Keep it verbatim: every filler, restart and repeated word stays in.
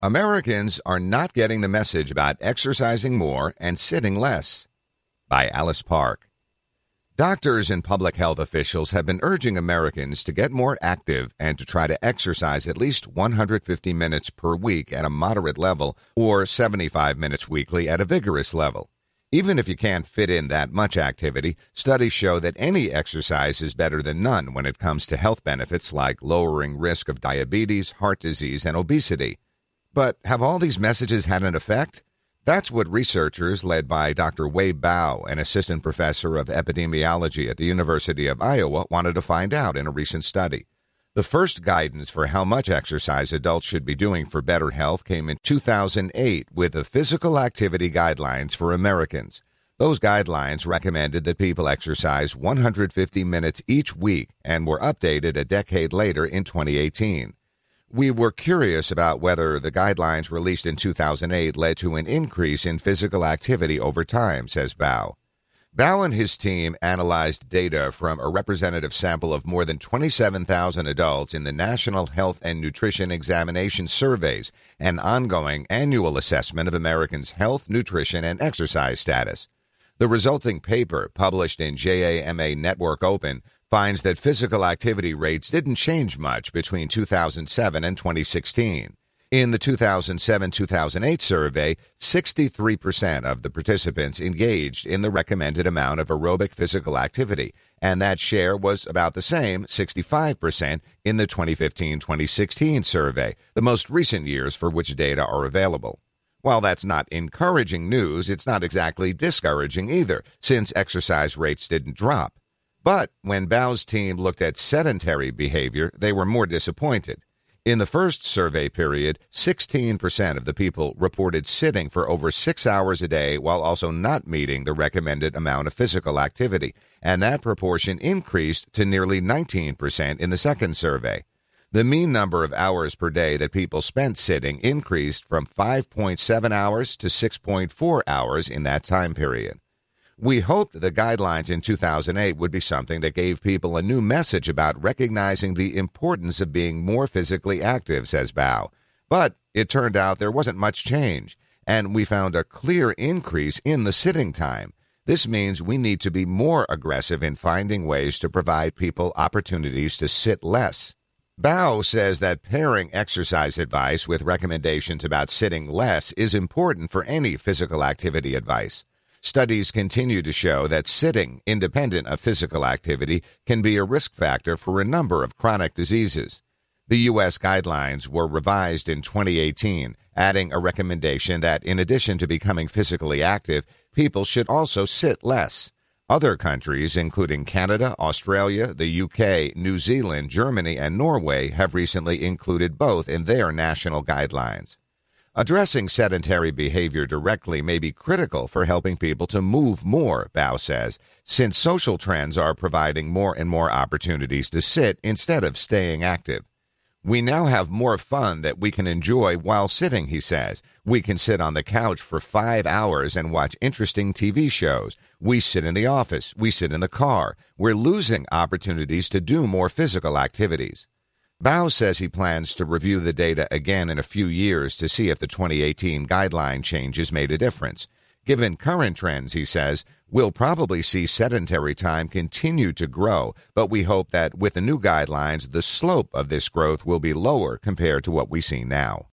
Americans are not getting the message about exercising more and sitting less. By Alice Park. Doctors and public health officials have been urging Americans to get more active and to try to exercise at least one hundred fifty minutes per week at a moderate level or seventy-five minutes weekly at a vigorous level. Even if you can't fit in that much activity, studies show that any exercise is better than none when it comes to health benefits like lowering risk of diabetes, heart disease, and obesity. But have all these messages had an effect? That's what researchers led by Doctor Wei Bao, an assistant professor of epidemiology at the University of Iowa, wanted to find out in a recent study. The first guidance for how much exercise adults should be doing for better health came in two thousand eight with the Physical Activity Guidelines for Americans. Those guidelines recommended that people exercise one hundred fifty minutes each week and were updated a decade later in twenty eighteen. We were curious about whether the guidelines released in two thousand eight led to an increase in physical activity over time, says Bao. Bao and his team analyzed data from a representative sample of more than twenty-seven thousand adults in the National Health and Nutrition Examination Surveys, an ongoing annual assessment of Americans' health, nutrition, and exercise status. The resulting paper, published in J A M A Network Open, finds that physical activity rates didn't change much between two thousand seven and twenty sixteen. In the two thousand seven two thousand eight survey, sixty-three percent of the participants engaged in the recommended amount of aerobic physical activity, and that share was about the same, sixty-five percent, in the twenty fifteen twenty sixteen survey, the most recent years for which data are available. While that's not encouraging news, it's not exactly discouraging either, since exercise rates didn't drop. But when Bao's team looked at sedentary behavior, they were more disappointed. In the first survey period, sixteen percent of the people reported sitting for over six hours a day while also not meeting the recommended amount of physical activity, and that proportion increased to nearly nineteen percent in the second survey. The mean number of hours per day that people spent sitting increased from five point seven hours to six point four hours in that time period. We hoped the guidelines in two thousand eight would be something that gave people a new message about recognizing the importance of being more physically active, says Bao. But it turned out there wasn't much change, and we found a clear increase in the sitting time. This means we need to be more aggressive in finding ways to provide people opportunities to sit less. Bao says that pairing exercise advice with recommendations about sitting less is important for any physical activity advice. Studies continue to show that sitting, independent of physical activity, can be a risk factor for a number of chronic diseases. The U S guidelines were revised in twenty eighteen, adding a recommendation that in addition to becoming physically active, people should also sit less. Other countries, including Canada, Australia, the U K, New Zealand, Germany, and Norway, have recently included both in their national guidelines. Addressing sedentary behavior directly may be critical for helping people to move more, Bao says, since social trends are providing more and more opportunities to sit instead of staying active. We now have more fun that we can enjoy while sitting, he says. We can sit on the couch for five hours and watch interesting T V shows. We sit in the office. We sit in the car. We're losing opportunities to do more physical activities. Bao says he plans to review the data again in a few years to see if the twenty eighteen guideline changes made a difference. Given current trends, he says, we'll probably see sedentary time continue to grow, but we hope that with the new guidelines, the slope of this growth will be lower compared to what we see now.